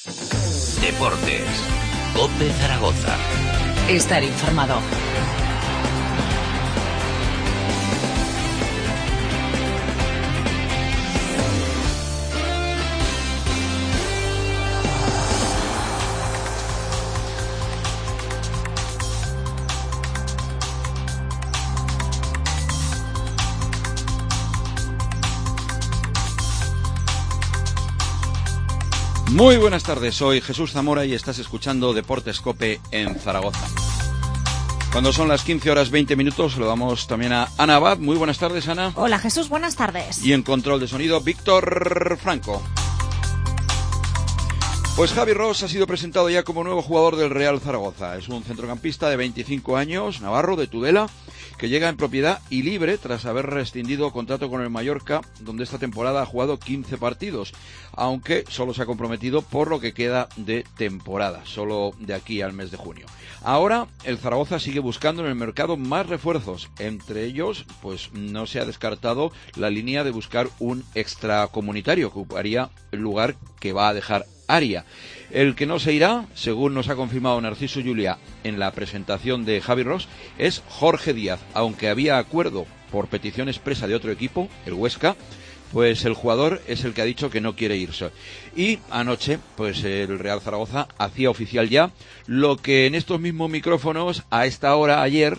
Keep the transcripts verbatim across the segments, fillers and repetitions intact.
Deportes. COPE Zaragoza. Estar informado. Muy buenas tardes, soy Jesús Zamora y estás escuchando Deportes COPE en Zaragoza. Cuando son las quince horas veinte minutos, lo damos también a Ana Abad. Muy buenas tardes, Ana. Hola, Jesús, buenas tardes. Y en control de sonido, Víctor Franco. Pues Javi Ross ha sido presentado ya como nuevo jugador del Real Zaragoza. Es un centrocampista de veinticinco años, navarro, de Tudela, que llega en propiedad y libre tras haber rescindido contrato con el Mallorca, donde esta temporada ha jugado quince partidos, aunque solo se ha comprometido por lo que queda de temporada, solo de aquí al mes de junio. Ahora el Zaragoza sigue buscando en el mercado más refuerzos, entre ellos pues no se ha descartado la línea de buscar un extracomunitario que ocuparía el lugar que va a dejar Aria. El que no se irá, según nos ha confirmado Narciso Julia en la presentación de Javi Ross, es Jorge Díaz, aunque había acuerdo por petición expresa de otro equipo, el Huesca, pues el jugador es el que ha dicho que no quiere irse. Y anoche, pues el Real Zaragoza hacía oficial ya lo que en estos mismos micrófonos, a esta hora ayer,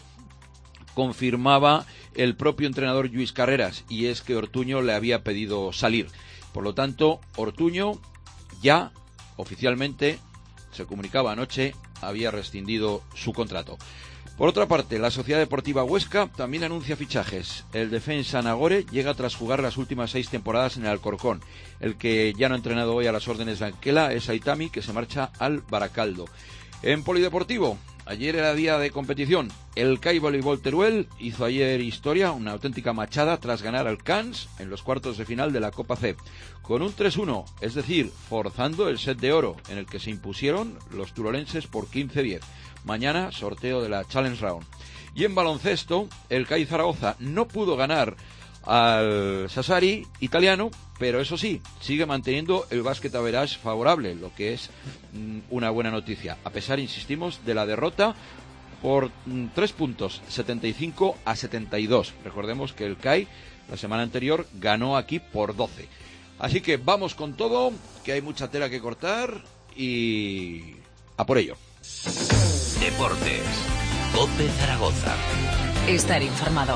confirmaba el propio entrenador Lluís Carreras, y es que Ortuño le había pedido salir. Por lo tanto, Ortuño ya oficialmente, se comunicaba anoche, había rescindido su contrato. Por otra parte, la Sociedad Deportiva Huesca también anuncia fichajes. El defensa Nagore llega tras jugar las últimas seis temporadas en el Alcorcón. El que ya no ha entrenado hoy a las órdenes de Anquela es Aitami, que se marcha al Baracaldo. En polideportivo, ayer era día de competición. El C A I Voleibol Teruel hizo ayer historia, una auténtica machada, tras ganar al Cans en los cuartos de final de la Copa C, con un tres uno, es decir, forzando el set de oro, en el que se impusieron los turolenses por quince a diez. Mañana, sorteo de la Challenge Round. Y en baloncesto, el C A I Zaragoza no pudo ganar al Sassari italiano, pero eso sí, sigue manteniendo el basket average favorable, lo que es mm, una buena noticia, a pesar, insistimos, de la derrota por mm, tres puntos, setenta y cinco a setenta y dos. Recordemos que el C A I la semana anterior ganó aquí por doce. Así que vamos con todo, que hay mucha tela que cortar y a por ello. Deportes. COPE Zaragoza. Estar informado.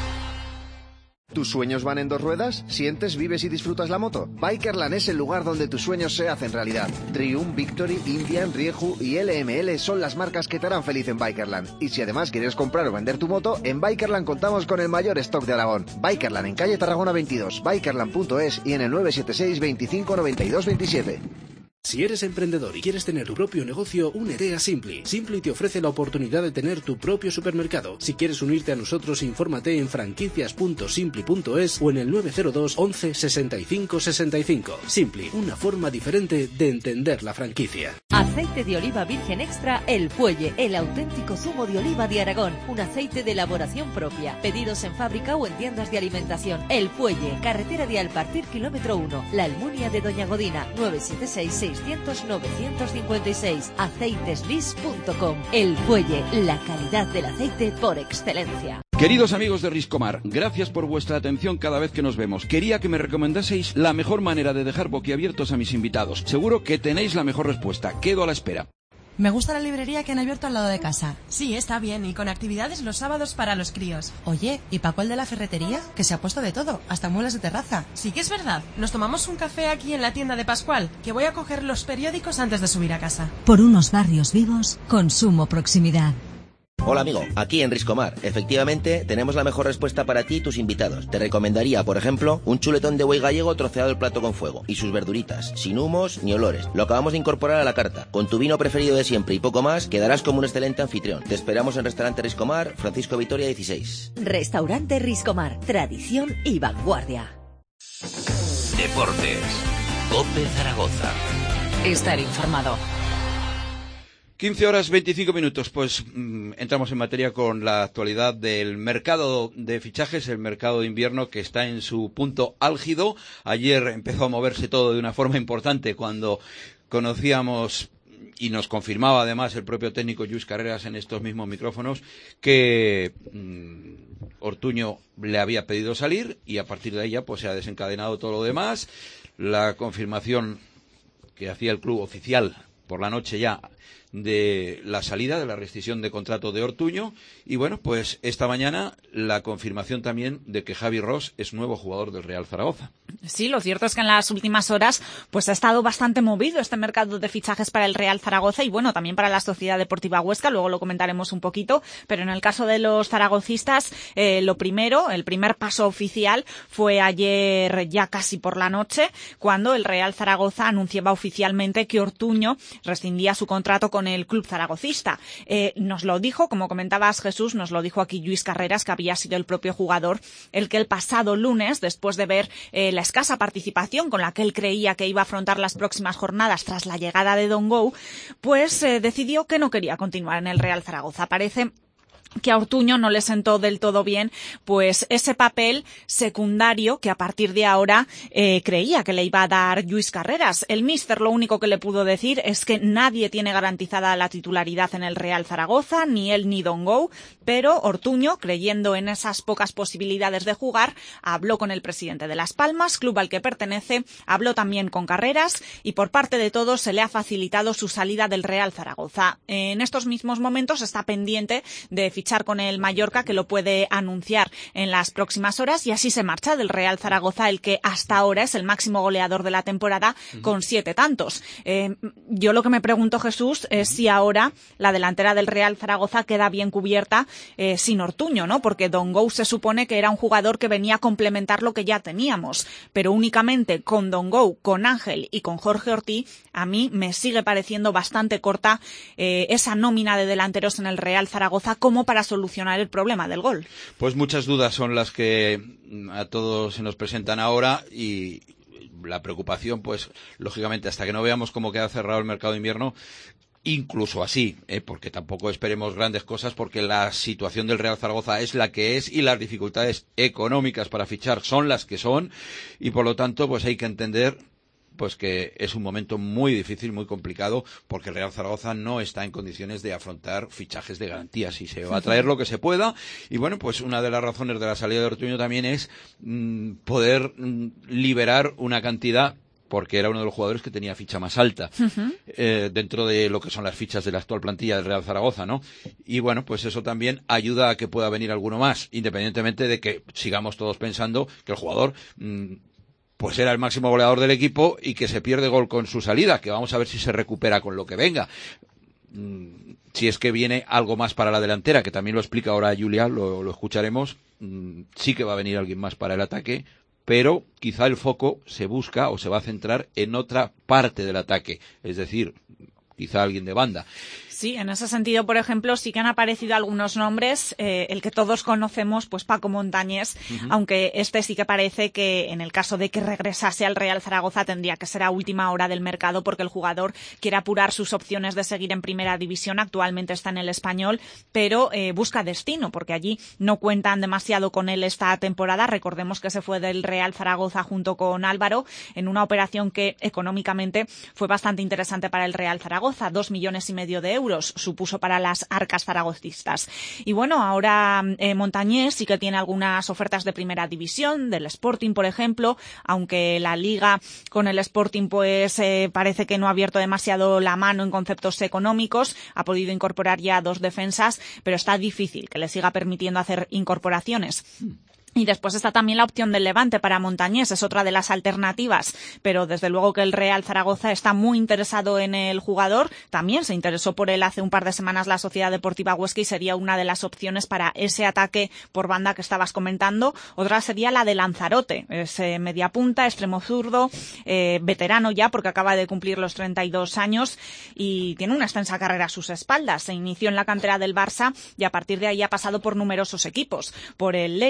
¿Tus sueños van en dos ruedas? ¿Sientes, vives y disfrutas la moto? Bikerland es el lugar donde tus sueños se hacen realidad. Triumph, Victory, Indian, Rieju y L M L son las marcas que te harán feliz en Bikerland. Y si además quieres comprar o vender tu moto, en Bikerland contamos con el mayor stock de Aragón. Bikerland en calle Tarragona veintidós, bikerland punto es y en el nueve siete seis, veinticinco, noventa y dos, veintisiete. Si eres emprendedor y quieres tener tu propio negocio, únete a Simply. Simply te ofrece la oportunidad de tener tu propio supermercado. Si quieres unirte a nosotros, infórmate en franquicias punto simply punto es o en el nueve cero dos, once, sesenta y cinco, sesenta y cinco. Simply, una forma diferente de entender la franquicia. Aceite de oliva virgen extra El Fuelle, el auténtico zumo de oliva de Aragón. Un aceite de elaboración propia. Pedidos en fábrica o en tiendas de alimentación. El Fuelle, carretera de Alpartir, kilómetro uno. La Almunia de Doña Godina, nueve siete seis, seiscientos, novecientos cincuenta y seis. aceiteslis punto com. El Fuelle, la calidad del aceite por excelencia. Queridos amigos de Riscomar, gracias por vuestra atención cada vez que nos vemos. Quería que me recomendaseis la mejor manera de dejar boquiabiertos a mis invitados. Seguro que tenéis la mejor respuesta. Quedo a la espera. Me gusta la librería que han abierto al lado de casa. Sí, está bien, y con actividades los sábados para los críos. Oye, ¿y Paco el de la ferretería? Que se ha puesto de todo, hasta muebles de terraza. Sí que es verdad. Nos tomamos un café aquí en la tienda de Pascual, que voy a coger los periódicos antes de subir a casa. Por unos barrios vivos, consumo proximidad. Hola amigo, aquí en Riscomar. Efectivamente, tenemos la mejor respuesta para ti y tus invitados. Te recomendaría, por ejemplo, un chuletón de buey gallego troceado al plato con fuego y sus verduritas, sin humos ni olores. Lo acabamos de incorporar a la carta. Con tu vino preferido de siempre y poco más, quedarás como un excelente anfitrión. Te esperamos en Restaurante Riscomar, Francisco Vitoria dieciséis. Restaurante Riscomar, tradición y vanguardia. Deportes. COPE Zaragoza. Estar informado. quince horas veinticinco minutos, pues mmm, entramos en materia con la actualidad del mercado de fichajes, el mercado de invierno que está en su punto álgido. Ayer empezó a moverse todo de una forma importante cuando conocíamos, y nos confirmaba además el propio técnico Lluís Carreras en estos mismos micrófonos, que mmm, Ortuño le había pedido salir y a partir de ahí ya pues se ha desencadenado todo lo demás. La confirmación que hacía el club oficial por la noche ya de la salida, de la rescisión de contrato de Ortuño, y bueno, pues esta mañana la confirmación también de que Javi Ros es nuevo jugador del Real Zaragoza. Sí, lo cierto es que en las últimas horas pues ha estado bastante movido este mercado de fichajes para el Real Zaragoza y bueno, también para la Sociedad Deportiva Huesca, luego lo comentaremos un poquito, pero en el caso de los zaragocistas, eh, lo primero, el primer paso oficial fue ayer ya casi por la noche, cuando el Real Zaragoza anunciaba oficialmente que Ortuño rescindía su contrato con el club zaragocista. Eh, nos lo dijo, como comentabas Jesús, nos lo dijo aquí Lluís Carreras, que había sido el propio jugador el que el pasado lunes, después de ver eh, la escasa participación con la que él creía que iba a afrontar las próximas jornadas tras la llegada de Don Gou, pues eh, decidió que no quería continuar en el Real Zaragoza. Parece que a Ortuño no le sentó del todo bien pues ese papel secundario que a partir de ahora eh, creía que le iba a dar Lluís Carreras. El míster lo único que le pudo decir es que nadie tiene garantizada la titularidad en el Real Zaragoza, ni él ni Don Gou, pero Ortuño, creyendo en esas pocas posibilidades de jugar, habló con el presidente de Las Palmas, club al que pertenece, habló también con Carreras y por parte de todos se le ha facilitado su salida del Real Zaragoza. En estos mismos momentos está pendiente de fichar con el Mallorca, que lo puede anunciar en las próximas horas, y así se marcha del Real Zaragoza, el que hasta ahora es el máximo goleador de la temporada, uh-huh. con siete tantos. Eh, yo lo que me pregunto, Jesús, es uh-huh. si ahora la delantera del Real Zaragoza queda bien cubierta eh, sin Ortuño, ¿no? Porque Don Gou se supone que era un jugador que venía a complementar lo que ya teníamos, pero únicamente con Don Gou, con Ángel y con Jorge Ortiz, a mí me sigue pareciendo bastante corta eh, esa nómina de delanteros en el Real Zaragoza como para solucionar el problema del gol. Pues muchas dudas son las que a todos se nos presentan ahora y la preocupación, pues lógicamente hasta que no veamos cómo queda cerrado el mercado de invierno, incluso así, ¿eh? Porque tampoco esperemos grandes cosas, porque la situación del Real Zaragoza es la que es y las dificultades económicas para fichar son las que son y por lo tanto pues hay que entender pues que es un momento muy difícil, muy complicado, porque el Real Zaragoza no está en condiciones de afrontar fichajes de garantías y se va a traer lo que se pueda. Y bueno, pues una de las razones de la salida de Ortuño también es mmm, poder mmm, liberar una cantidad, porque era uno de los jugadores que tenía ficha más alta uh-huh. eh, dentro de lo que son las fichas de la actual plantilla del Real Zaragoza, ¿no? Y bueno, pues eso también ayuda a que pueda venir alguno más, independientemente de que sigamos todos pensando que el jugador mmm, pues era el máximo goleador del equipo y que se pierde gol con su salida, que vamos a ver si se recupera con lo que venga. Mm, si es que viene algo más para la delantera, que también lo explica ahora Julián, lo, lo escucharemos, mm, sí que va a venir alguien más para el ataque, pero quizá el foco se busca o se va a centrar en otra parte del ataque, es decir, quizá alguien de banda. Sí, en ese sentido, por ejemplo, sí que han aparecido algunos nombres, eh, el que todos conocemos, pues Paco Montañés, uh-huh. aunque este sí que parece que en el caso de que regresase al Real Zaragoza tendría que ser a última hora del mercado porque el jugador quiere apurar sus opciones de seguir en primera división, actualmente está en el Español, pero eh, busca destino porque allí no cuentan demasiado con él esta temporada. Recordemos que se fue del Real Zaragoza junto con Álvaro en una operación que económicamente fue bastante interesante para el Real Zaragoza, dos millones y medio de euros supuso para las arcas zaragocistas. Y bueno, ahora eh, Montañés sí que tiene algunas ofertas de primera división, del Sporting, por ejemplo, aunque la Liga con el Sporting pues eh, parece que no ha abierto demasiado la mano en conceptos económicos, ha podido incorporar ya dos defensas, pero está difícil que le siga permitiendo hacer incorporaciones. Y después está también la opción del Levante para Montañés, es otra de las alternativas, pero desde luego que el Real Zaragoza está muy interesado en el jugador, también se interesó por él hace un par de semanas la Sociedad Deportiva Huesca y sería una de las opciones para ese ataque por banda que estabas comentando. Otra sería la de Lanzarote, es eh, media punta, extremo zurdo, eh, veterano ya porque acaba de cumplir los treinta y dos años y tiene una extensa carrera a sus espaldas. Se inició en la cantera del Barça y a partir de ahí ha pasado por numerosos equipos, por el Lérida, por el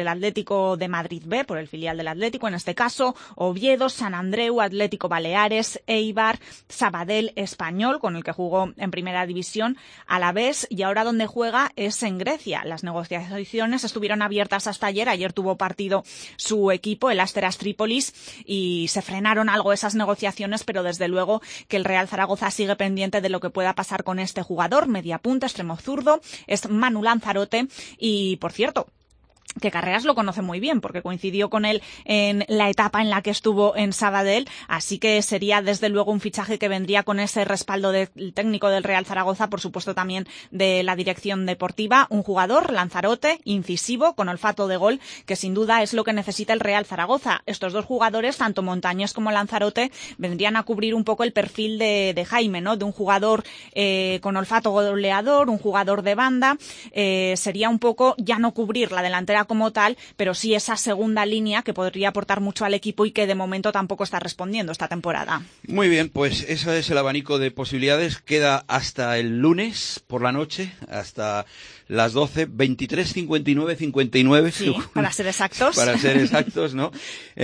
el Atlético de Madrid B, por el filial del Atlético en este caso, Oviedo, Sant Andreu, Atlético Baleares, Eibar, Sabadell, Español, con el que jugó en primera división, Alavés, y ahora donde juega es en Grecia. Las negociaciones estuvieron abiertas hasta ayer, ayer tuvo partido su equipo, el Asteras Trípolis, y se frenaron algo esas negociaciones, pero desde luego que el Real Zaragoza sigue pendiente de lo que pueda pasar con este jugador, mediapunta, extremo zurdo, es Manu Lanzarote, y por cierto, que Carreras lo conoce muy bien porque coincidió con él en la etapa en la que estuvo en Sabadell, así que sería desde luego un fichaje que vendría con ese respaldo del técnico del Real Zaragoza, por supuesto también de la dirección deportiva, un jugador, Lanzarote, incisivo, con olfato de gol, que sin duda es lo que necesita el Real Zaragoza. Estos dos jugadores, tanto Montañés como Lanzarote, vendrían a cubrir un poco el perfil de, de Jaime, ¿no? De un jugador eh, con olfato goleador, un jugador de banda, eh, sería un poco ya no cubrir la delantera como tal, pero sí esa segunda línea que podría aportar mucho al equipo y que de momento tampoco está respondiendo esta temporada. Muy bien, pues ese es el abanico de posibilidades. Queda hasta el lunes por la noche, hasta las doce, veintitrés, cincuenta y nueve, cincuenta y nueve. Sí, para ser exactos. Para ser exactos, ¿no?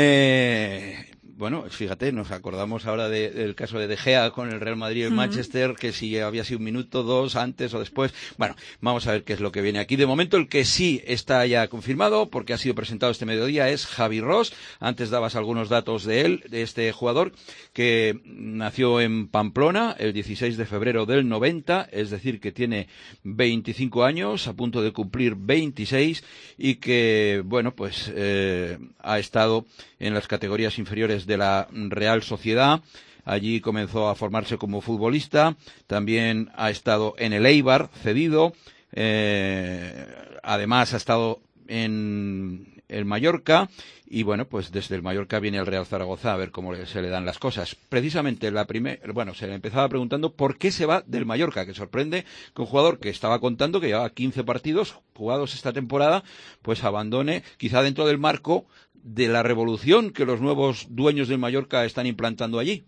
Eh... Bueno, fíjate, nos acordamos ahora de, del caso de De Gea con el Real Madrid y el uh-huh. Manchester, que si había sido un minuto, dos, antes o después. Bueno, vamos a ver qué es lo que viene aquí. De momento, el que sí está ya confirmado, porque ha sido presentado este mediodía, es Javi Ross. Antes dabas algunos datos de él, de este jugador, que nació en Pamplona el dieciséis de febrero del noventa, es decir, que tiene veinticinco años, a punto de cumplir veintiséis, y que, bueno, pues eh, ha estado en las categorías inferiores de la Real Sociedad. Allí comenzó a formarse como futbolista. También ha estado en el Eibar, cedido. Eh, además ha estado en el Mallorca. Y bueno, pues desde el Mallorca viene el Real Zaragoza a ver cómo se le dan las cosas. Precisamente la primera, bueno, se le empezaba preguntando por qué se va del Mallorca, que sorprende que un jugador que estaba contando que llevaba quince partidos jugados esta temporada, pues abandone, quizá dentro del marco de la revolución que los nuevos dueños del Mallorca están implantando allí.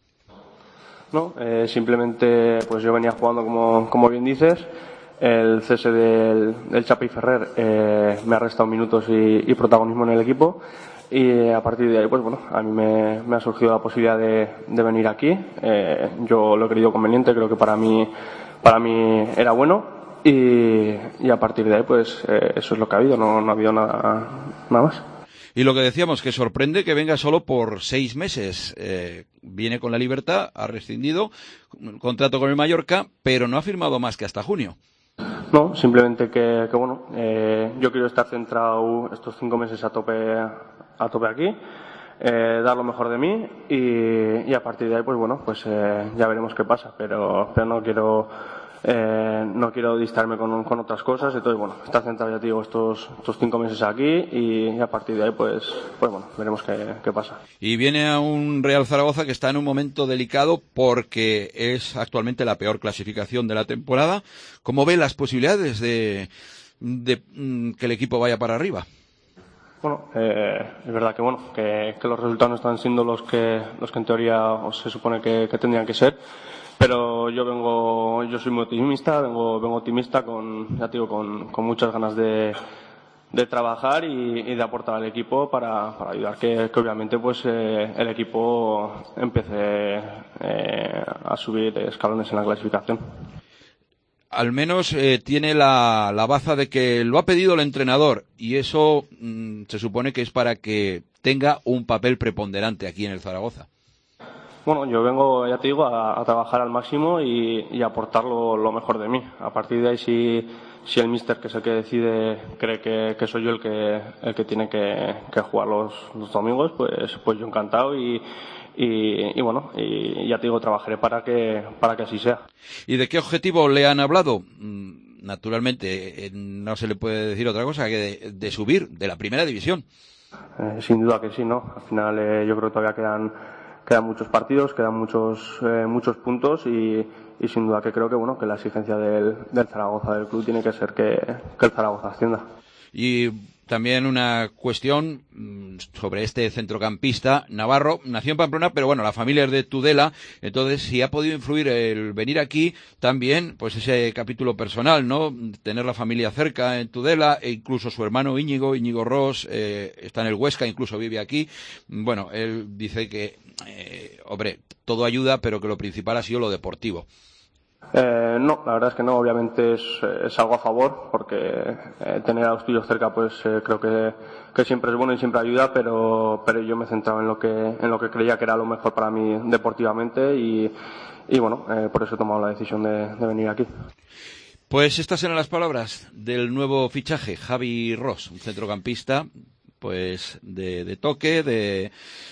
No, eh, simplemente pues yo venía jugando como, como bien dices. El cese del, del Chapi Ferrer eh, me ha restado minutos y, y protagonismo en el equipo, y a partir de ahí pues bueno, a mí me, me ha surgido la posibilidad de, de venir aquí. Eh, yo lo he creído conveniente, creo que para mí para mí era bueno, y, y a partir de ahí pues eh, eso es lo que ha habido, no, no ha habido nada, nada más. Y lo que decíamos, que sorprende que venga solo por seis meses. Eh, viene con la libertad, ha rescindido un contrato con el Mallorca, pero no ha firmado más que hasta junio. No, simplemente que, que bueno, eh, yo quiero estar centrado estos cinco meses a tope, a tope aquí, eh, dar lo mejor de mí, y, y a partir de ahí, pues bueno, pues eh, ya veremos qué pasa, pero, pero no quiero, eh, no quiero distraerme con, con otras cosas. Entonces bueno, estar centrado, ya te digo, estos, estos cinco meses aquí, y, y a partir de ahí, pues, pues bueno, veremos qué, qué pasa. Y viene a un Real Zaragoza que está en un momento delicado porque es actualmente la peor clasificación de la temporada. ¿Cómo ve las posibilidades de, de, de que el equipo vaya para arriba? Bueno, eh, es verdad que bueno que, que los resultados no están siendo los que los que en teoría o se supone que, que tendrían que ser, pero yo vengo yo soy muy optimista, vengo vengo optimista con ya te digo con, con muchas ganas de, de trabajar y, y de aportar al equipo para, para ayudar que, que obviamente pues eh, el equipo empiece eh, a subir escalones en la clasificación. Al menos eh, tiene la, la baza de que lo ha pedido el entrenador, y eso mmm, se supone que es para que tenga un papel preponderante aquí en el Zaragoza. Bueno, yo vengo, ya te digo, a, a trabajar al máximo y, y aportar lo, lo mejor de mí. A partir de ahí, si, si el míster, que es el que decide, cree que, que soy yo el que, el que tiene que, que jugar los, los domingos, pues, pues yo encantado, y Y, y bueno, y ya te digo, trabajaré para que para que así sea. ¿Y de qué objetivo le han hablado? Naturalmente, eh, no se le puede decir otra cosa que de, de subir de la primera división. Eh, sin duda que sí, ¿no? Al final eh, yo creo que todavía quedan quedan muchos partidos, quedan muchos eh, muchos puntos, y, y sin duda que creo que bueno que la exigencia del, del Zaragoza, del club, tiene que ser que, que el Zaragoza ascienda. Y también una cuestión sobre este centrocampista navarro. Nació en Pamplona, pero bueno, la familia es de Tudela, entonces si ha podido influir el venir aquí también, pues ese capítulo personal, ¿no? Tener la familia cerca en Tudela, e incluso su hermano Íñigo, Íñigo Ros, eh, está en el Huesca, incluso vive aquí. Bueno, él dice que, eh, hombre, todo ayuda, pero que lo principal ha sido lo deportivo. Eh, no, la verdad es que no, obviamente es, es algo a favor, porque eh, tener a los tuyos cerca pues eh, creo que, que siempre es bueno y siempre ayuda, pero, pero yo me he centrado en lo que, en lo que creía que era lo mejor para mí deportivamente y, y bueno, eh, por eso he tomado la decisión de, de venir aquí. Pues estas eran las palabras del nuevo fichaje, Javi Ros, un centrocampista pues de, de toque, de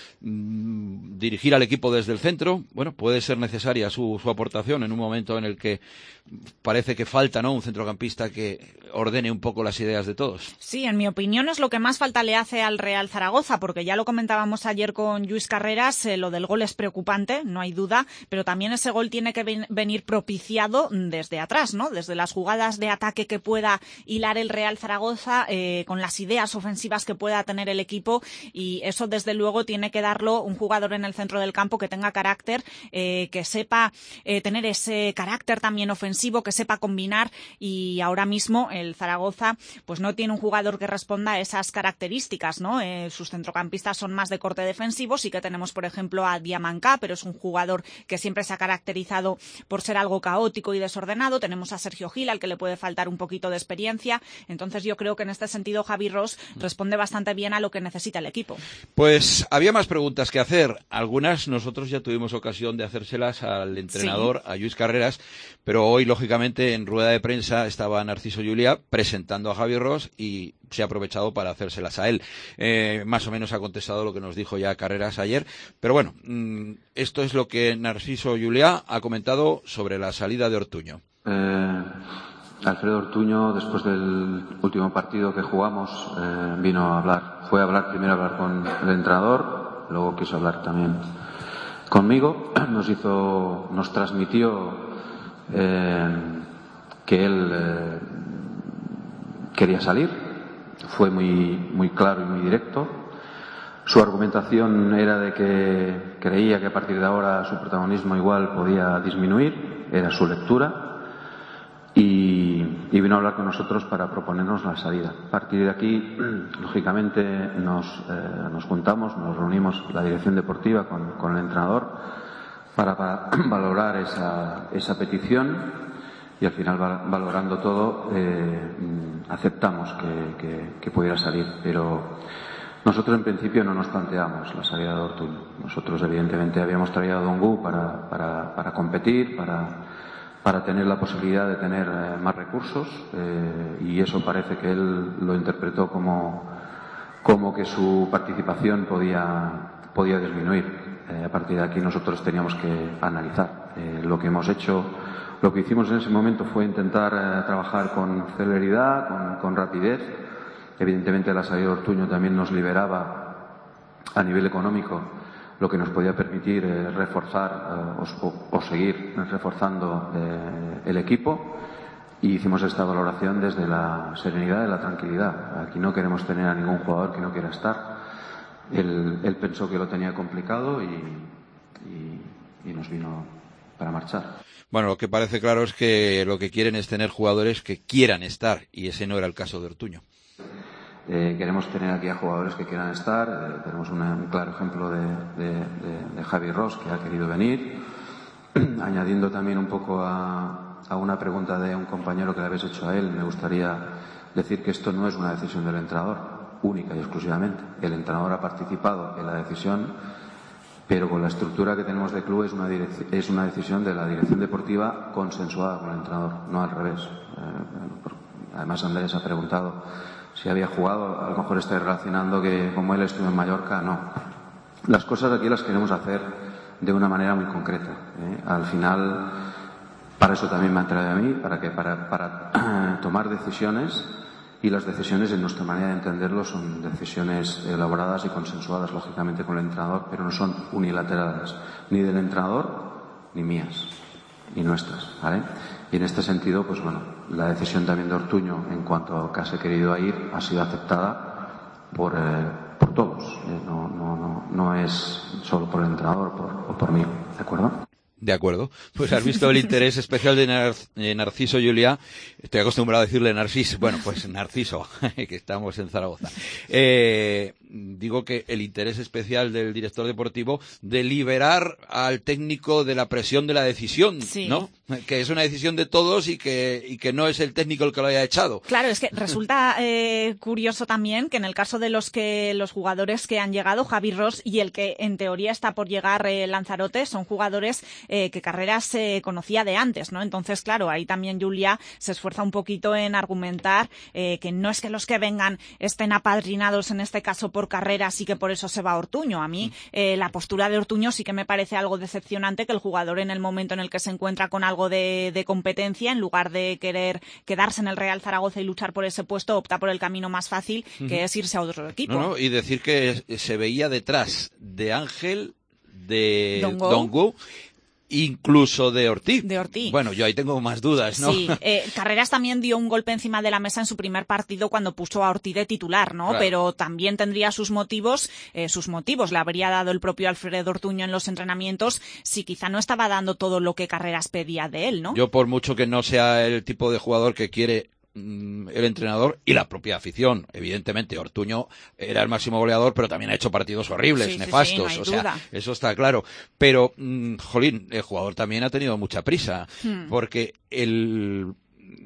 dirigir al equipo desde el centro. Bueno, puede ser necesaria su, su aportación en un momento en el que parece que falta, ¿no?, un centrocampista que ordene un poco las ideas de todos. Sí, en mi opinión es lo que más falta le hace al Real Zaragoza, porque ya lo comentábamos ayer con Lluís Carreras, eh, lo del gol es preocupante, no hay duda, pero también ese gol tiene que ven- venir propiciado desde atrás, ¿no? Desde las jugadas de ataque que pueda hilar el Real Zaragoza, eh, con las ideas ofensivas que pueda tener el equipo, y eso desde luego tiene que darlo un jugador en el centro del campo que tenga carácter, eh, que sepa eh, tener ese carácter también ofensivo, que sepa combinar, y ahora mismo el Zaragoza pues no tiene un jugador que responda a esas características, ¿no? Eh, sus centrocampistas son más de corte defensivo. Sí que tenemos, por ejemplo, a Diamanca, pero es un jugador que siempre se ha caracterizado por ser algo caótico y desordenado. Tenemos a Sergio Gil, al que le puede faltar un poquito de experiencia. Entonces yo creo que en este sentido Javi Ros responde bastante bien a lo que necesita el equipo. Pues había más preguntas que hacer. Algunas nosotros ya tuvimos ocasión de hacérselas al entrenador, sí, a Lluís Carreras, pero hoy, lógicamente, en rueda de prensa estaba Narciso Juliá presentando a Javi Ros y se ha aprovechado para hacérselas a él. Eh, más o menos ha contestado lo que nos dijo ya Carreras ayer, pero bueno, mmm, esto es lo que Narciso Juliá ha comentado sobre la salida de Ortuño. Eh, Alfredo Ortuño, después del último partido que jugamos, eh, vino a hablar. Fue a hablar, primero a hablar con el entrenador, luego quiso hablar también conmigo. Nos hizo, nos transmitió Eh, que él eh, quería salir. Fue muy, muy claro y muy directo. Su argumentación era de que creía que a partir de ahora su protagonismo igual podía disminuir, era su lectura, y, y vino a hablar con nosotros para proponernos la salida. A partir de aquí, lógicamente, nos, eh, nos juntamos, nos reunimos la dirección deportiva con, con el entrenador para, para valorar esa, esa petición, y al final, valorando todo, eh, aceptamos que, que, que pudiera salir. Pero nosotros en principio no nos planteamos la salida de Ortuño. Nosotros evidentemente habíamos traído a Dongu para, para, para competir, para, para tener la posibilidad de tener eh, más recursos, eh, y eso parece que él lo interpretó como, como que su participación podía, podía disminuir. Eh, a partir de aquí nosotros teníamos que analizar. Eh, lo que hemos hecho, lo que hicimos en ese momento fue intentar eh, trabajar con celeridad, con, con rapidez. Evidentemente la salida de Ortuño también nos liberaba a nivel económico, lo que nos podía permitir eh, reforzar eh, o, o seguir reforzando eh, el equipo, y hicimos esta valoración desde la serenidad y la tranquilidad. Aquí no queremos tener a ningún jugador que no quiera estar. Él, él pensó que lo tenía complicado y, y, y nos vino para marchar. Bueno, lo que parece claro es que lo que quieren es tener jugadores que quieran estar, y ese no era el caso de Ortuño. Eh, queremos tener aquí a jugadores que quieran estar. Eh, tenemos una, un claro ejemplo de, de, de, de Javi Ros, que ha querido venir. Añadiendo también un poco a, a una pregunta de un compañero que le habéis hecho a él, me gustaría decir que esto no es una decisión del entrenador única y exclusivamente. El entrenador ha participado en la decisión, pero con la estructura que tenemos de club es una, es una decisión de la dirección deportiva consensuada con el entrenador, no al revés. Eh, además, Andrés ha preguntado si había jugado. A lo mejor estáis relacionando que como él estuvo en Mallorca, no. Las cosas aquí las queremos hacer de una manera muy concreta. ¿eh? Al final, para eso también me han traído a mí, para que para, para tomar decisiones. Y las decisiones, en nuestra manera de entenderlo, son decisiones elaboradas y consensuadas, lógicamente, con el entrenador, pero no son unilaterales, ni del entrenador ni mías. y nuestras, ¿vale? Y en este sentido, pues bueno, la decisión también de Ortuño en cuanto a que se ha querido ir ha sido aceptada por, eh, por todos. Eh, no, no, no, no es solo por el entrenador por, o por mí, ¿de acuerdo? De acuerdo. Pues has visto el interés especial de Nar Narciso Juliá. Estoy acostumbrado a decirle Narciso. Bueno, pues Narciso, que estamos en Zaragoza. Eh, digo que el interés especial del director deportivo de liberar al técnico de la presión de la decisión, sí. ¿no? Que es una decisión de todos y que, y que no es el técnico el que lo haya echado. Claro, es que resulta eh, curioso también que en el caso de los que los jugadores que han llegado, Javi Ross y el que en teoría está por llegar eh, Lanzarote, son jugadores eh, que Carreras se eh, conocía de antes, ¿no? Entonces, claro, ahí también Juliá se esfuerza un poquito en argumentar eh, que no es que los que vengan estén apadrinados en este caso por Carreras y que por eso se va Ortuño. A mí eh, la postura de Ortuño sí que me parece algo decepcionante, que el jugador en el momento en el que se encuentra con algo de, de competencia, en lugar de querer quedarse en el Real Zaragoza y luchar por ese puesto, opta por el camino más fácil, uh-huh. que es irse a otro equipo. No, no, y decir que se veía detrás de Ángel, de Dongo, incluso de Ortiz. De Ortiz. Bueno, yo ahí tengo más dudas, ¿no? Sí, eh, Carreras también dio un golpe encima de la mesa en su primer partido cuando puso a Ortiz de titular, ¿no? Claro. Pero también tendría sus motivos, eh, sus motivos le habría dado el propio Alfredo Ortuño en los entrenamientos si quizá no estaba dando todo lo que Carreras pedía de él, ¿no? Yo, por mucho que no sea el tipo de jugador que quiere el entrenador y la propia afición, evidentemente Ortuño era el máximo goleador, pero también ha hecho partidos horribles, sí, nefastos, sí, sí, no o sea, duda. Eso está claro, pero mmm, jolín, el jugador también ha tenido mucha prisa, hmm. porque el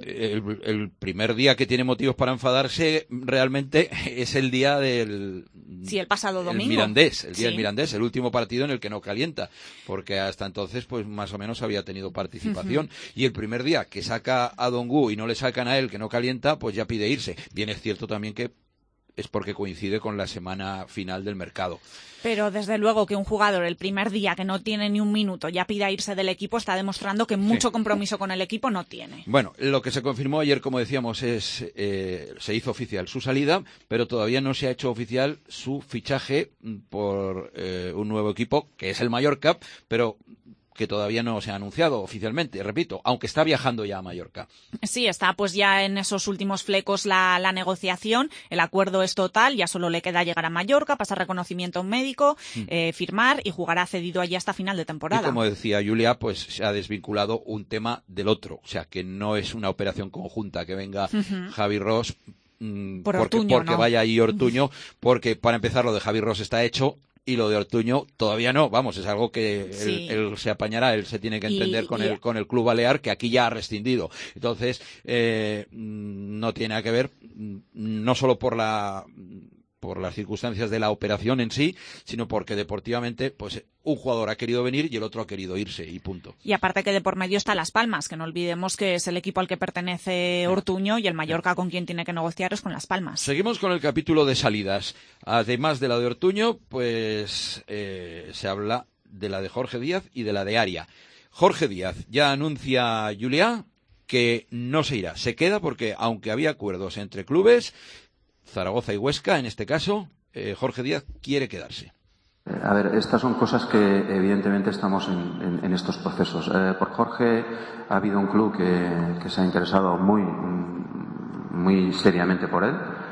El, el primer día que tiene motivos para enfadarse realmente es el día del sí, el pasado domingo. El Mirandés, el día sí. del Mirandés, el último partido en el que no calienta, porque hasta entonces pues más o menos había tenido participación. Uh-huh. Y el primer día que saca a Dongu y no le sacan a él, que no calienta, pues ya pide irse. Bien es cierto también que es porque coincide con la semana final del mercado. Pero desde luego que un jugador el primer día que no tiene ni un minuto ya pida irse del equipo está demostrando que mucho sí. compromiso con el equipo no tiene. Bueno, lo que se confirmó ayer, como decíamos, es eh, se hizo oficial su salida, pero todavía no se ha hecho oficial su fichaje por eh, un nuevo equipo, que es el Mallorca, pero que todavía no se ha anunciado oficialmente, repito, aunque está viajando ya a Mallorca. Sí, está pues ya en esos últimos flecos la, la negociación, el acuerdo es total, ya solo le queda llegar a Mallorca, pasar reconocimiento médico, mm. eh, firmar y jugará cedido allí hasta final de temporada. Y como decía Julia, pues se ha desvinculado un tema del otro, o sea que no es una operación conjunta que venga uh-huh. Javi Ross mmm, Por porque, Ortuño, porque ¿no? vaya ahí Ortuño, porque para empezar lo de Javi Ross está hecho. Y lo de Ortuño todavía no, vamos, es algo que sí. él, él se apañará, él se tiene que entender y, con, y... el, con el club balear, que aquí ya ha rescindido. Entonces, eh, no tiene nada que ver, no solo por la por las circunstancias de la operación en sí, sino porque deportivamente, pues un jugador ha querido venir y el otro ha querido irse, y punto. Y aparte que de por medio está Las Palmas, que no olvidemos que es el equipo al que pertenece Ortuño, y el Mallorca con quien tiene que negociar es con Las Palmas. Seguimos con el capítulo de salidas. Además de la de Ortuño, pues eh, se habla de la de Jorge Díaz y de la de Aria. Jorge Díaz ya anuncia, Juliá, que no se irá, se queda porque aunque había acuerdos entre clubes, Zaragoza y Huesca, en este caso, eh, Jorge Díaz quiere quedarse. A ver, estas son cosas que evidentemente estamos en, en, en estos procesos. Eh, por Jorge ha habido un club que, que se ha interesado muy, muy seriamente por él.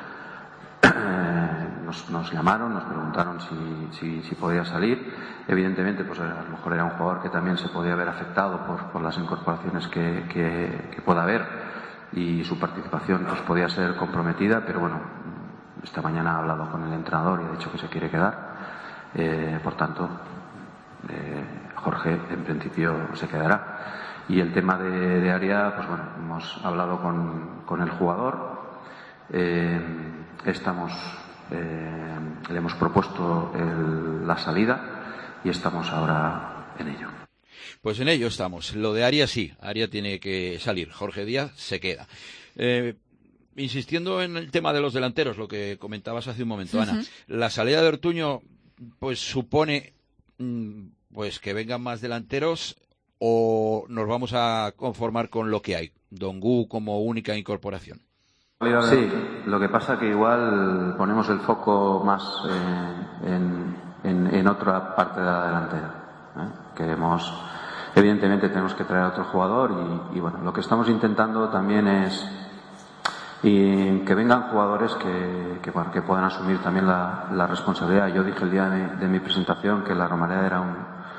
Eh, nos, nos llamaron, nos preguntaron si, si, si podía salir. Evidentemente, pues a lo mejor era un jugador que también se podía ver afectado por, por las incorporaciones que, que, que pueda haber, y su participación pues podía ser comprometida, pero bueno, esta mañana ha hablado con el entrenador y ha dicho que se quiere quedar. Eh, por tanto, eh, Jorge en principio se quedará. Y el tema de, de Aria, pues bueno, hemos hablado con, con el jugador, eh, estamos, eh, le hemos propuesto el, la salida y estamos ahora en ello. Pues en ello estamos. Lo de Aria sí, Aria tiene que salir, Jorge Díaz se queda. Eh, insistiendo en el tema de los delanteros, lo que comentabas hace un momento, uh-huh. Ana, la salida de Ortuño pues supone pues que vengan más delanteros, o nos vamos a conformar con lo que hay, Dongu como única incorporación. Sí, lo que pasa que igual ponemos el foco más eh, en, en, en otra parte de la delantera, ¿eh? que hemos evidentemente tenemos que traer a otro jugador y, y bueno, lo que estamos intentando también es y que vengan jugadores que, que, bueno, que puedan asumir también la, la responsabilidad. Yo dije el día de, de mi presentación que la Romareda era un,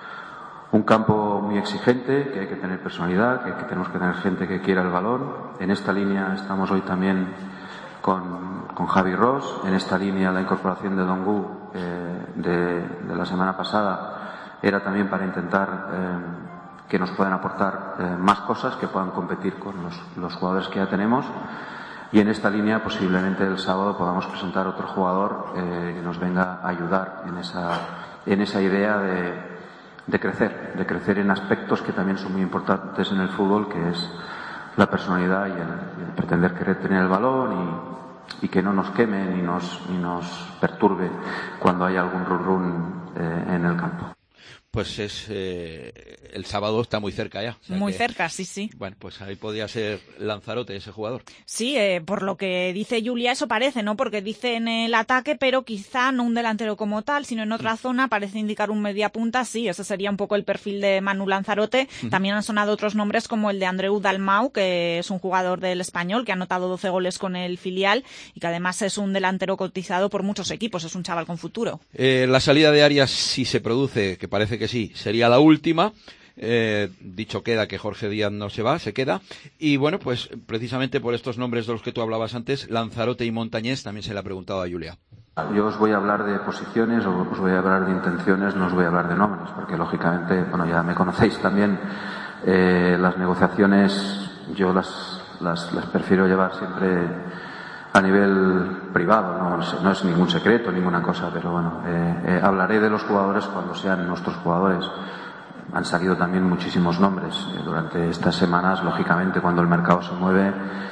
un campo muy exigente, que hay que tener personalidad, que, que tenemos que tener gente que quiera el balón. En esta línea estamos hoy también con, con Javi Ross. En esta línea la incorporación de Dongu eh, de, de la semana pasada era también para intentar eh, que nos puedan aportar eh, más cosas, que puedan competir con los, los jugadores que ya tenemos. Y en esta línea posiblemente el sábado podamos presentar otro jugador eh, que nos venga a ayudar en esa, en esa idea de, de crecer, de crecer en aspectos que también son muy importantes en el fútbol, que es la personalidad y el, y el pretender querer tener el balón y, y que no nos queme ni nos, ni nos perturbe cuando hay algún run run eh, en el campo. Pues es eh, el sábado está muy cerca ya. O sea muy que, cerca, sí, sí. Bueno, pues ahí podría ser Lanzarote ese jugador. Sí, eh, por lo que dice Julia, eso parece, ¿no? Porque dice en el ataque, pero quizá no un delantero como tal, sino en otra zona, parece indicar un mediapunta. Sí, ese sería un poco el perfil de Manu Lanzarote. Uh-huh. También han sonado otros nombres como el de Andreu Dalmau, que es un jugador del Español, que ha anotado doce goles con el filial y que además es un delantero cotizado por muchos equipos. Es un chaval con futuro. Eh, la salida de Arias, si se produce, que parece que sí, sería la última. Eh, dicho queda que Jorge Díaz no se va, se queda. Y bueno, pues precisamente por estos nombres de los que tú hablabas antes, Lanzarote y Montañés, también se le ha preguntado a Julia. Yo os voy a hablar de posiciones, os voy a hablar de intenciones, no os voy a hablar de nombres, porque lógicamente, bueno, ya me conocéis también, eh, las negociaciones yo las, las, las prefiero llevar siempre a nivel privado, no, no es ningún secreto, ninguna cosa, pero bueno, eh, eh, hablaré de los jugadores cuando sean nuestros jugadores. Han salido también muchísimos nombres eh, durante estas semanas, lógicamente cuando el mercado se mueve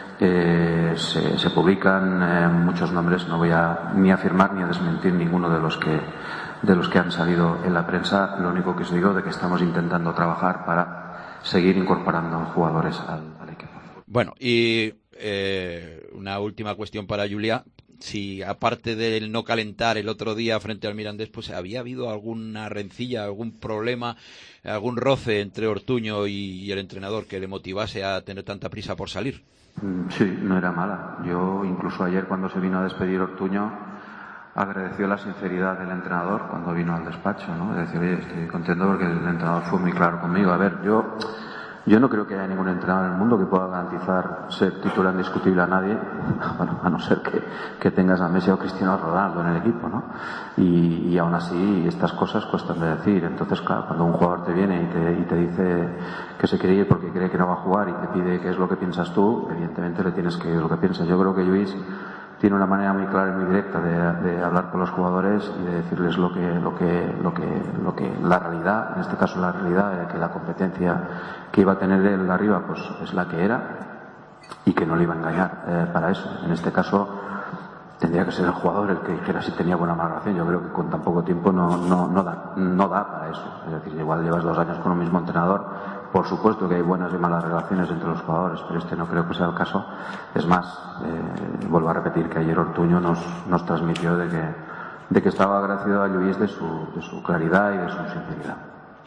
eh, se, se publican eh, muchos nombres. No voy a ni afirmar ni a desmentir ninguno de los que de los que han salido en la prensa. Lo único que os digo de que estamos intentando trabajar para seguir incorporando jugadores al, al equipo. Bueno, y eh, una última cuestión para Julia. Si aparte del no calentar el otro día frente al Mirandés, pues había habido alguna rencilla, algún problema, algún roce entre Ortuño y, y el entrenador que le motivase a tener tanta prisa por salir. Sí, no era mala. Yo incluso ayer cuando se vino a despedir Ortuño agradeció la sinceridad del entrenador cuando vino al despacho, ¿no? Es decir, oye, estoy contento porque el entrenador fue muy claro conmigo. A ver, yo Yo no creo que haya ningún entrenador en el mundo que pueda garantizar ser titular indiscutible a nadie, bueno, a no ser que, que tengas a Messi o Cristiano Ronaldo en el equipo, ¿no? Y, y aún así estas cosas cuestan de decir. Entonces, claro, cuando un jugador te viene y te, y te dice que se quiere ir porque cree que no va a jugar y te pide qué es lo que piensas tú, evidentemente le tienes que decir lo que piensas. Yo creo que Luis tiene una manera muy clara y muy directa de, de hablar con los jugadores y de decirles lo que, lo que, lo que, lo que, la realidad, en este caso la realidad de que la competencia que iba a tener él arriba, pues es la que era y que no le iba a engañar eh, para eso. En este caso tendría que ser el jugador el que dijera si tenía buena valoración. Yo creo que con tan poco tiempo no, no, no da, no da para eso. Es decir, igual llevas dos años con un mismo entrenador. Por supuesto que hay buenas y malas relaciones entre los jugadores, pero este no creo que sea el caso. Es más, eh, vuelvo a repetir que ayer Ortuño nos, nos transmitió de que, de que estaba agradecido a Lluís de su, de su claridad y de su sinceridad.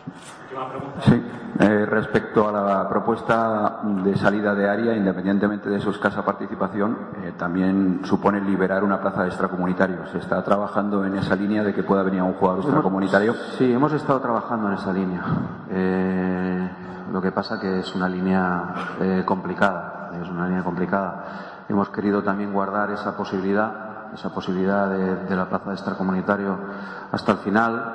Sí, eh, respecto a la propuesta de salida de área, independientemente de su escasa participación, eh, también supone liberar una plaza de extracomunitario. ¿Se está trabajando en esa línea de que pueda venir un jugador extracomunitario? Sí, hemos estado trabajando en esa línea. Eh, lo que pasa que es una línea eh, complicada, es una línea complicada. Hemos querido también guardar esa posibilidad, esa posibilidad de, de la plaza de extracomunitario hasta el final.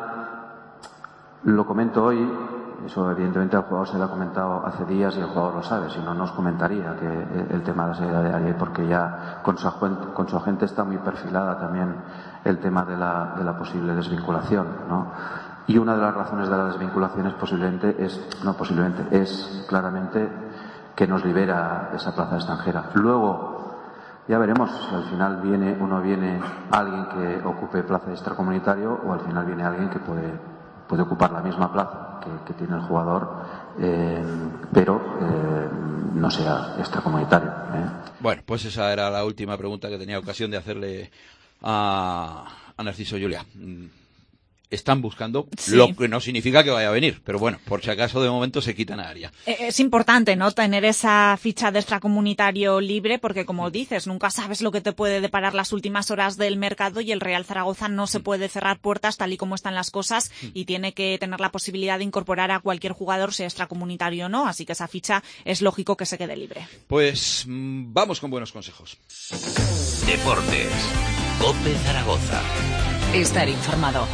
Lo comento hoy, eso evidentemente al jugador se le ha comentado hace días y el jugador lo sabe, si no, no os comentaría que el tema de la salida de área, porque ya con su agente, con su agente está muy perfilada también el tema de la, de la posible desvinculación, ¿no? Y una de las razones de la desvinculación es posiblemente, es, no posiblemente, es claramente que nos libera esa plaza extranjera. Luego, ya veremos si al final viene o no viene alguien que ocupe plaza de extracomunitario o al final viene alguien que puede, puede ocupar la misma plaza que, que tiene el jugador, eh, pero eh, no sea extracomunitario, ¿eh? Bueno, pues esa era la última pregunta que tenía ocasión de hacerle a, a Narciso Julia. están buscando, Sí. lo que no significa que vaya a venir, pero bueno, por si acaso de momento se quitan a Aria. Es importante, ¿no?, tener esa ficha de extracomunitario libre, porque como dices, nunca sabes lo que te puede deparar las últimas horas del mercado y el Real Zaragoza no se puede cerrar puertas tal y como están las cosas y tiene que tener la posibilidad de incorporar a cualquier jugador, sea extracomunitario o no, así que esa ficha es lógico que se quede libre. Pues mmm, vamos con buenos consejos. Deportes. COPE Zaragoza. Estar informado.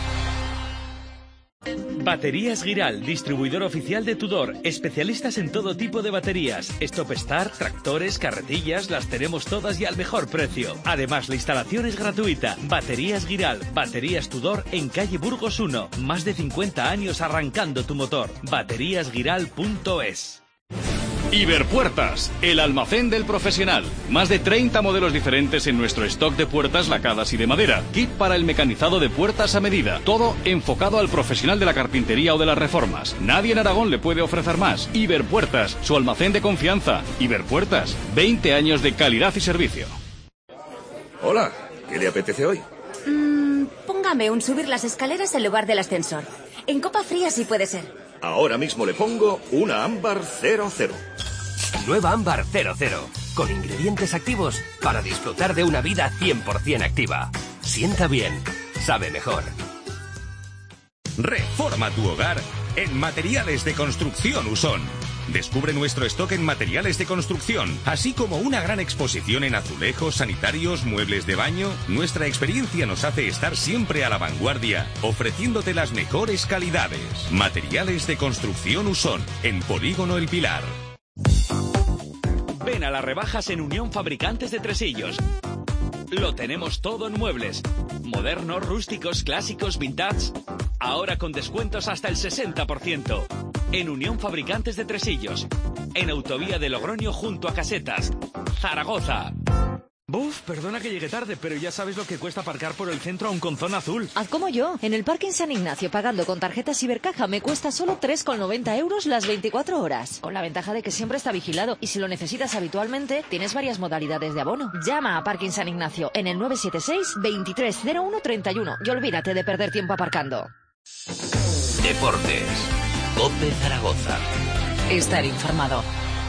Baterías Giral, distribuidor oficial de Tudor, especialistas en todo tipo de baterías, Stop Start, tractores, carretillas, las tenemos todas y al mejor precio. Además, la instalación es gratuita. Baterías Giral, baterías Tudor en calle Burgos uno, más de cincuenta años arrancando tu motor. baterías giral punto es. Iberpuertas, el almacén del profesional. Más de treinta modelos diferentes en nuestro stock de puertas lacadas y de madera. Kit para el mecanizado de puertas a medida. Todo enfocado al profesional de la carpintería o de las reformas. Nadie en Aragón le puede ofrecer más. Iberpuertas, su almacén de confianza. Iberpuertas, veinte años de calidad y servicio. Hola, ¿qué le apetece hoy? Mm, póngame un subir las escaleras en lugar del ascensor. En copa fría sí puede ser. Ahora mismo le pongo una ámbar cero cero. Nueva ámbar cero cero, con ingredientes activos para disfrutar de una vida cien por ciento activa. Sienta bien, sabe mejor. Reforma tu hogar en Materiales de Construcción Usón. Descubre nuestro stock en materiales de construcción, así como una gran exposición en azulejos, sanitarios, muebles de baño. Nuestra experiencia nos hace estar siempre a la vanguardia, ofreciéndote las mejores calidades. Materiales de Construcción Usón, en Polígono El Pilar. Ven a las rebajas en Unión Fabricantes de Tresillos. Lo tenemos todo en muebles. Modernos, rústicos, clásicos, vintage. Ahora con descuentos hasta el sesenta por ciento. En Unión Fabricantes de Tresillos. En Autovía de Logroño junto a Casetas. Zaragoza. Buf, perdona que llegue tarde, pero ya sabes lo que cuesta aparcar por el centro aún con zona azul. Haz como yo. En el Parking San Ignacio, pagando con tarjeta Cibercaja, me cuesta solo tres con noventa euros las veinticuatro horas. Con la ventaja de que siempre está vigilado. Y si lo necesitas habitualmente, tienes varias modalidades de abono. Llama a Parking San Ignacio en el nueve siete seis, veintitrés cero uno treinta y uno y olvídate de perder tiempo aparcando. Deportes. COPE Zaragoza. Estar informado.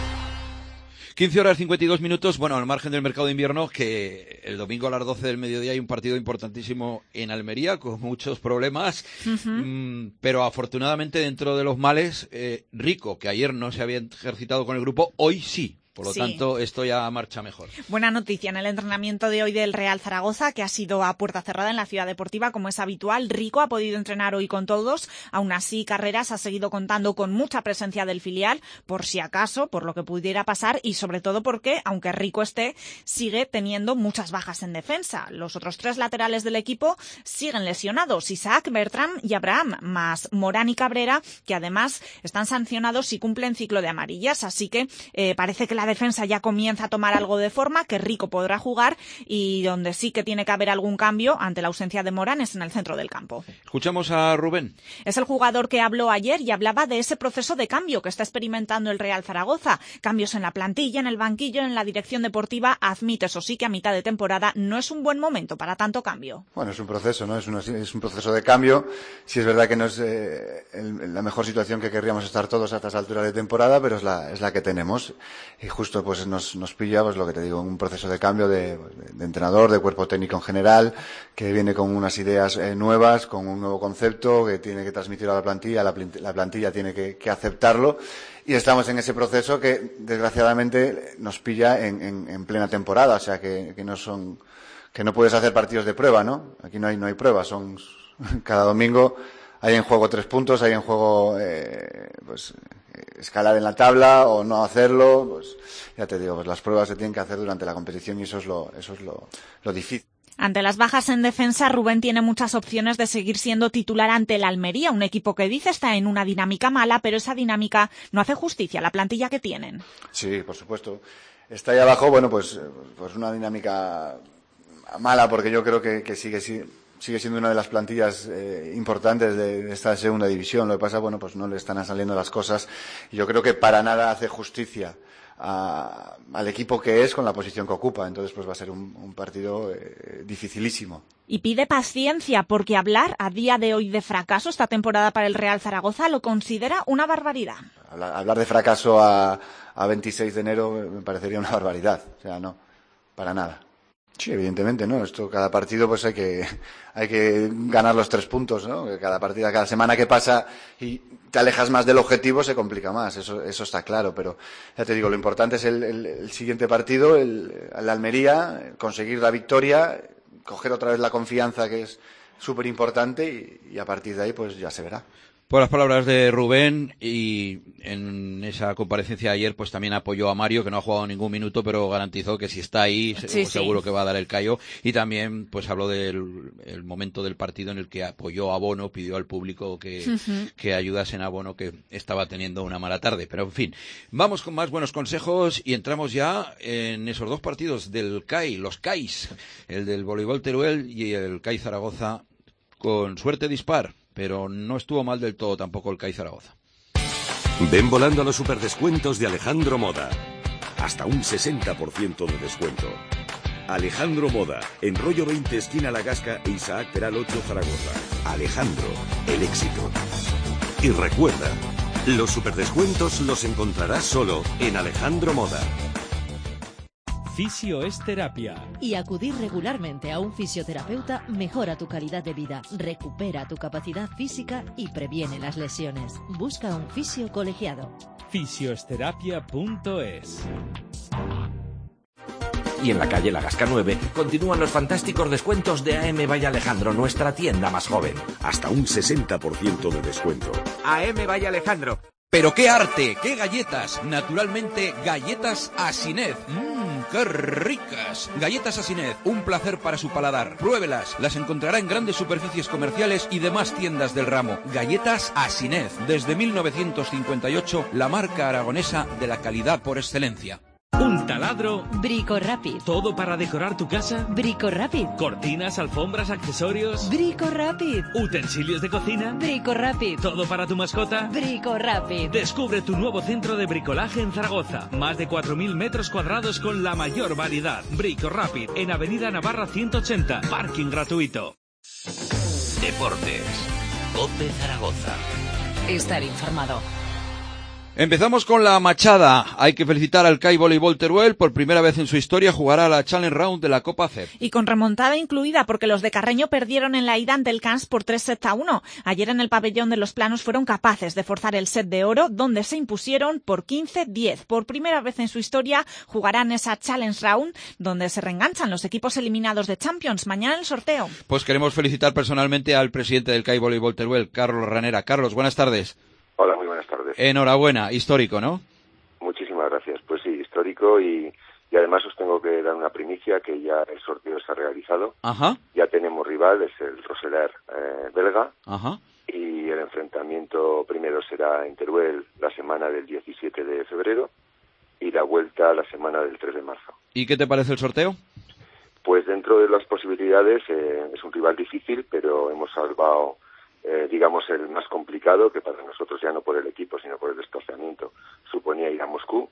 quince horas cincuenta y dos minutos, bueno, al margen del mercado de invierno, que el domingo a las doce del mediodía hay un partido importantísimo en Almería, con muchos problemas, uh-huh. mmm, pero afortunadamente dentro de los males, eh, Rico, que ayer no se había ejercitado con el grupo, hoy sí. Por lo sí. tanto, esto ya marcha mejor. Buena noticia en el entrenamiento de hoy del Real Zaragoza, que ha sido a puerta cerrada en la Ciudad Deportiva, como es habitual. Rico ha podido entrenar hoy con todos. Aún así, Carreras ha seguido contando con mucha presencia del filial, por si acaso, por lo que pudiera pasar, y sobre todo porque, aunque Rico esté, sigue teniendo muchas bajas en defensa. Los otros tres laterales del equipo siguen lesionados, Isaac, Bertram y Abraham, más Morán y Cabrera, que además están sancionados si cumplen ciclo de amarillas. Así que eh, parece que la defensa ya comienza a tomar algo de forma, que Rico podrá jugar, y donde sí que tiene que haber algún cambio ante la ausencia de Morán es en el centro del campo. Escuchamos a Rubén. Es el jugador que habló ayer y hablaba de ese proceso de cambio que está experimentando el Real Zaragoza. Cambios en la plantilla, en el banquillo, en la dirección deportiva. Admite, eso sí, que a mitad de temporada no es un buen momento para tanto cambio. Bueno, es un proceso, ¿no? Es, una, es un proceso de cambio. Sí es verdad que no es eh, el, la mejor situación que querríamos estar todos a estas alturas de temporada, pero es la, es la que tenemos. Y justo pues nos, nos pilla, pues lo que te digo, un proceso de cambio de, de entrenador, de cuerpo técnico en general, que viene con unas ideas eh, nuevas, con un nuevo concepto que tiene que transmitir a la plantilla, la, la plantilla tiene que, que aceptarlo, y estamos en ese proceso que desgraciadamente nos pilla en, en, en plena temporada, o sea que, que no son, que no puedes hacer partidos de prueba, ¿no? Aquí no hay, no hay pruebas, son cada domingo hay en juego tres puntos, hay en juego eh, pues escalar en la tabla o no hacerlo, pues ya te digo, pues las pruebas se tienen que hacer durante la competición y eso es lo, eso es lo, lo difícil. Ante las bajas en defensa, Rubén tiene muchas opciones de seguir siendo titular ante el Almería, un equipo que dice está en una dinámica mala, pero esa dinámica no hace justicia a la plantilla que tienen. Sí, por supuesto. Está ahí abajo, bueno, pues, pues una dinámica mala, porque yo creo que, que sigue sigue sigue siendo una de las plantillas eh, importantes de, de esta segunda división. Lo que pasa, bueno, pues no le están saliendo las cosas. Y yo creo que para nada hace justicia a, al equipo que es con la posición que ocupa. Entonces, pues va a ser un, un partido eh, dificilísimo. Y pide paciencia porque hablar a día de hoy de fracaso esta temporada para el Real Zaragoza lo considera una barbaridad. Hablar, hablar de fracaso a, a veintiséis de enero me parecería una barbaridad. O sea, no, para nada. Sí, evidentemente, ¿no? Esto, cada partido, pues hay que, hay que ganar los tres puntos, ¿no? Cada partida, cada semana que pasa y te alejas más del objetivo se complica más, eso, eso está claro, pero ya te digo, lo importante es el, el, el siguiente partido, el, el Almería, conseguir la victoria, coger otra vez la confianza, que es súper importante, y, y a partir de ahí, pues ya se verá. Por las palabras de Rubén, y en esa comparecencia de ayer pues también apoyó a Mario, que no ha jugado ningún minuto, pero garantizó que si está ahí sí, seguro sí. que va a dar el callo, y también pues habló del el momento del partido en el que apoyó a Bono, pidió al público que, uh-huh. que ayudasen a Bono, que estaba teniendo una mala tarde. Pero en fin, vamos con más buenos consejos y entramos ya en esos dos partidos del C A I, los C A Is, el del voleibol Teruel y el C A I Zaragoza, con suerte dispar. Pero no estuvo mal del todo tampoco el C A I Zaragoza. Ven volando a los superdescuentos de Alejandro Moda. Hasta un sesenta por ciento de descuento. Alejandro Moda, en Rollo veinte, esquina La Gasca e Isaac Peral ocho, Zaragoza. Alejandro, el éxito. Y recuerda, los superdescuentos los encontrarás solo en Alejandro Moda. Fisio es terapia. Y acudir regularmente a un fisioterapeuta mejora tu calidad de vida, recupera tu capacidad física y previene las lesiones. Busca un fisio colegiado. fisioesterapia punto es. Y en la calle La Gasca nueve continúan los fantásticos descuentos de A M Valle Alejandro, nuestra tienda más joven. Hasta un sesenta por ciento de descuento. A M Valle Alejandro. ¡Pero qué arte! ¡Qué galletas! Naturalmente, galletas Asinez. ¡Mmm, qué ricas! Galletas Asinez, un placer para su paladar. Pruébelas, las encontrará en grandes superficies comerciales y demás tiendas del ramo. Galletas Asinez, desde mil novecientos cincuenta y ocho, la marca aragonesa de la calidad por excelencia. Un taladro. Brico Rapid. ¿Todo para decorar tu casa? Brico Rapid. Cortinas, alfombras, accesorios. Brico Rapid. Utensilios de cocina. Brico Rapid. ¿Todo para tu mascota? Brico Rapid. Descubre tu nuevo centro de bricolaje en Zaragoza. Más de cuatro mil metros cuadrados con la mayor variedad. Brico Rapid, en Avenida Navarra ciento ochenta. Parking gratuito. Deportes. COPE Zaragoza. Estar informado. Empezamos con la machada. Hay que felicitar al C A I Voleibol Teruel. Por primera vez en su historia jugará la Challenge Round de la Copa C E P. Y con remontada incluida, porque los de Carreño perdieron en la ida ante el Cans por tres sets a uno. Ayer en el pabellón de los Planos fueron capaces de forzar el set de oro, donde se impusieron por quince diez. Por primera vez en su historia jugarán esa Challenge Round, donde se reenganchan los equipos eliminados de Champions. Mañana el sorteo. Pues queremos felicitar personalmente al presidente del C A I Voleibol Teruel, Carlos Ranera. Carlos, buenas tardes. Hola, muy buenas tardes. Enhorabuena, histórico, ¿no? Muchísimas gracias. Pues sí, histórico, y, y además os tengo que dar una primicia, que ya el sorteo se ha realizado. Ajá. Ya tenemos rival, es el Roseler eh, belga. Ajá. Y el enfrentamiento primero será en Teruel la semana del diecisiete de febrero y la vuelta la semana del tres de marzo. ¿Y qué te parece el sorteo? Pues dentro de las posibilidades eh, es un rival difícil, pero hemos salvado... Eh, digamos, el más complicado, que para nosotros ya no por el equipo, sino por el desplazamiento, suponía ir a Moscú.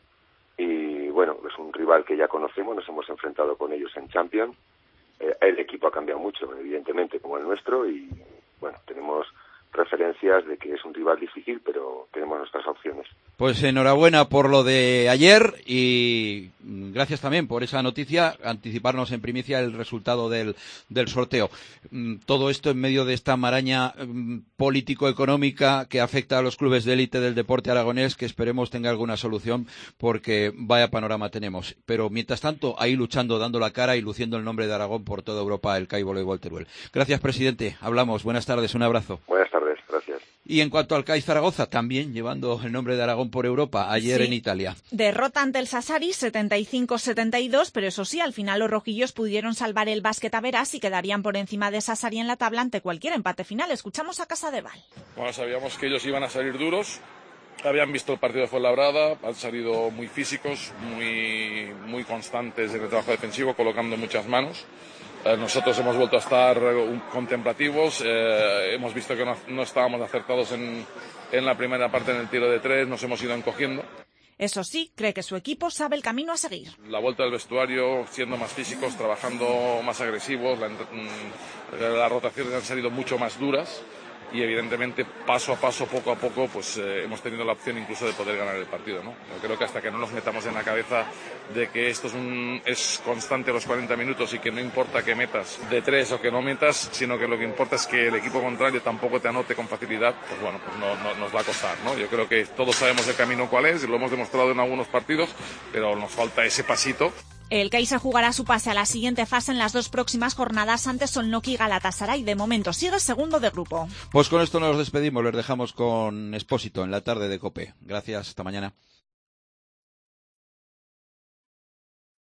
Y bueno, es un rival que ya conocemos, nos hemos enfrentado con ellos en Champions. Eh, el equipo ha cambiado mucho, evidentemente, como el nuestro, y bueno, tenemos referencias de que es un rival difícil, pero tenemos nuestras opciones. Pues enhorabuena por lo de ayer y gracias también por esa noticia, anticiparnos en primicia el resultado del, del sorteo. Todo esto en medio de esta maraña um, político-económica que afecta a los clubes de élite del deporte aragonés, que esperemos tenga alguna solución, porque vaya panorama tenemos. Pero mientras tanto, ahí luchando, dando la cara y luciendo el nombre de Aragón por toda Europa, el C A I Voleibol Teruel. Gracias, presidente. Hablamos. Buenas tardes. Un abrazo. Buenas tardes. Gracias. Y en cuanto al C A I Zaragoza, también llevando el nombre de Aragón por Europa, ayer sí. en Italia. Derrota ante el Sassari, setenta y cinco setenta y dos, pero eso sí, al final los rojillos pudieron salvar el básquet a veras y quedarían por encima de Sassari en la tabla ante cualquier empate final. Escuchamos a Casadeval. Bueno, sabíamos que ellos iban a salir duros, habían visto el partido de Fuenlabrada, han salido muy físicos, muy, muy constantes en el trabajo defensivo, colocando muchas manos. Eh, nosotros hemos vuelto a estar uh, contemplativos, eh, hemos visto que no, no estábamos acertados en, en la primera parte en el tiro de tres, nos hemos ido encogiendo. Eso sí, cree que su equipo sabe el camino a seguir. La vuelta del vestuario, siendo más físicos, trabajando más agresivos, la, las rotaciones han salido mucho más duras y evidentemente paso a paso, poco a poco, pues eh, hemos tenido la opción incluso de poder ganar el partido, ¿no? Yo creo que hasta que no nos metamos en la cabeza de que esto es, un, es constante los cuarenta minutos y que no importa que metas de tres o que no metas, sino que lo que importa es que el equipo contrario tampoco te anote con facilidad, pues bueno, pues no, no, nos va a costar, ¿no? Yo creo que todos sabemos el camino cuál es, y lo hemos demostrado en algunos partidos, pero nos falta ese pasito. El Kaiser jugará su pase a la siguiente fase en las dos próximas jornadas ante Solnoki y Galatasaray. De momento sigue segundo de grupo. Pues con esto nos despedimos, les dejamos con Expósito en la tarde de COPE. Gracias, hasta mañana.